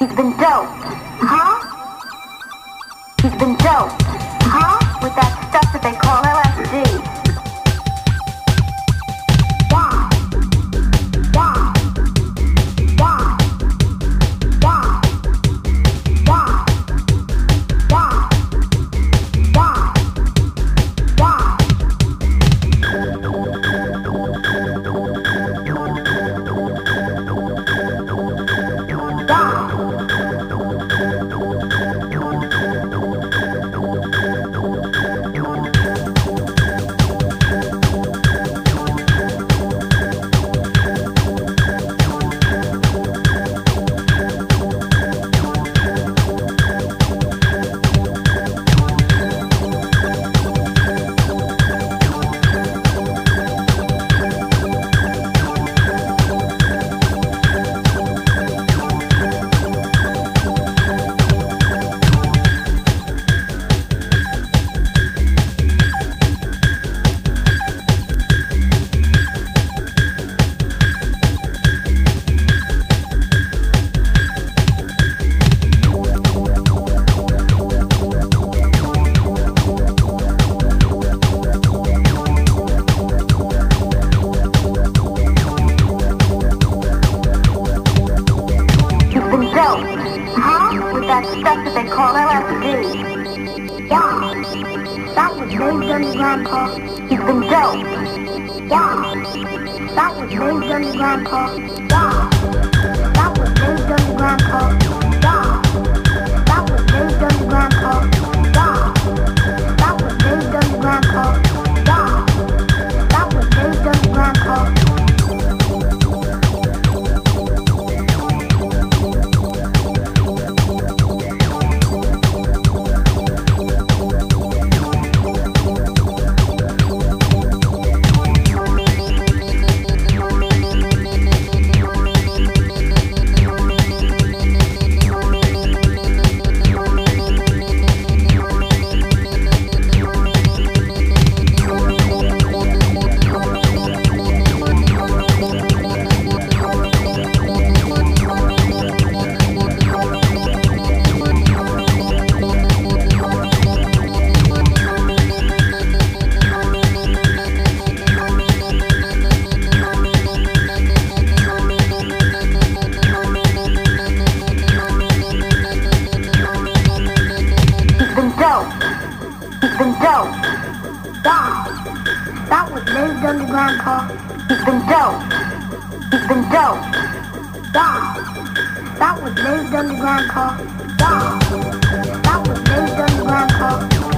He's been dope. Huh? He's been dope. Huh? With that stuff that they call LSD. Wow. Wow. Wow. Wow. Wow. Wow. Wow. Wow. That stuff that they call LSD. Wow. That was Raised Underground, Paul. He's been dope. Wow. That was Raised Underground, Paul. Wow. That was Raised Underground, Paul. Wow. That was Raised Underground, Paul. Wow. That was Raised Underground, Paul. Wow. That was Raised Underground, Paul. He's been dope. Wow. That was Raised Underground, Paul. He's been dope. He's been dope. Wow. That was Raised Underground, Paul. Wow. That was Raised Underground, Paul.